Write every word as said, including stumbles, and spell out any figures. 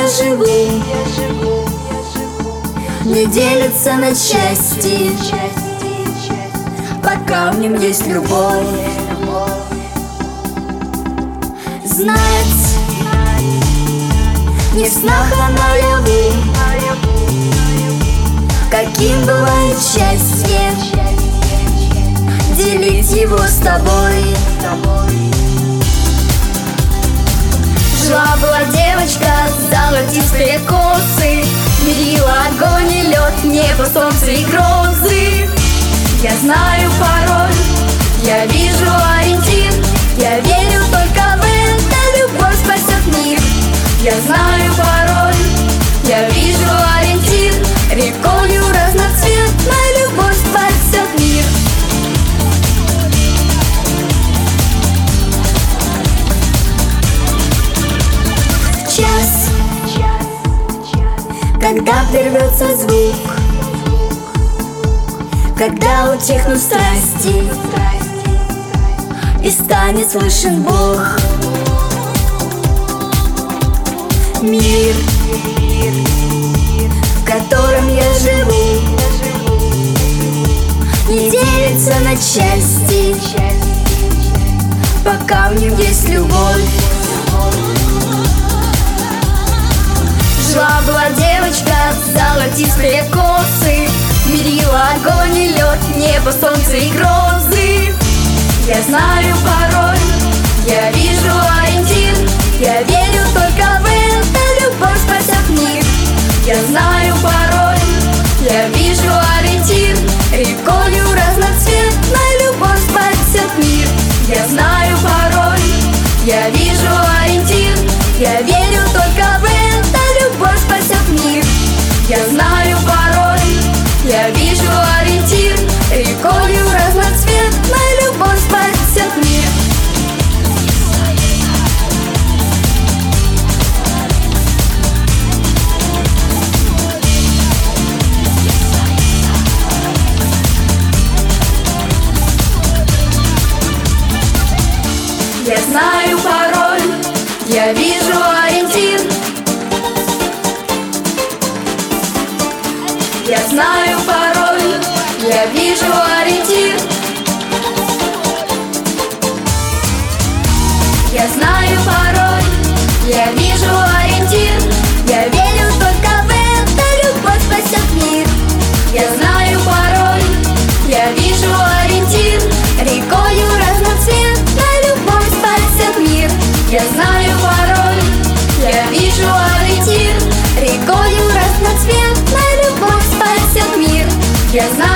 живу, не делится на части. Пока в нем есть любовь, знать не в снах, а наяву, каким бывает счастье, делить его с тобой. Жила-была девочка, золотистые косы, мерила огонь и лед, небо, солнце и грозы. Я знаю пароль, я вижу ориентир, я верю только в это, любовь спасет мир. Я знаю пароль, я вижу ориентир, рекою разноцветной любовь спасет мир. Час, когда прервется звук, когда утихнут страсти и станет слышен Бог. Мир, в котором я живу, не делится на части, пока в нем есть любовь. Жила-была девочка, золотистые косы, мерила огонь и лед, небо, солнце и грозы. Я знаю пароль, я вижу ориентир, я верю только в это, любовь спасет мир. Я знаю пароль, я вижу ориентир, рекою разноцветной любовь спасет мир. Я знаю пароль, я вижу ориентир, я верю только в это, любовь спасет мир. Я знаю пароль, я вижу ориентир, рекою разноцветной любовь спасет мир. Я знаю пароль, я вижу ориентир. Я знаю пароль, я вижу ориентир. Я знаю пароль, я вижу ориентир. Я верю только в это, любовь спасет мир. Я знаю пароль, я вижу ориентир, рекою разноцветной любовь спасет мир. Я знаю пароль, я вижу ориентир, рекою разноцветной любовь спасет мир. Я знаю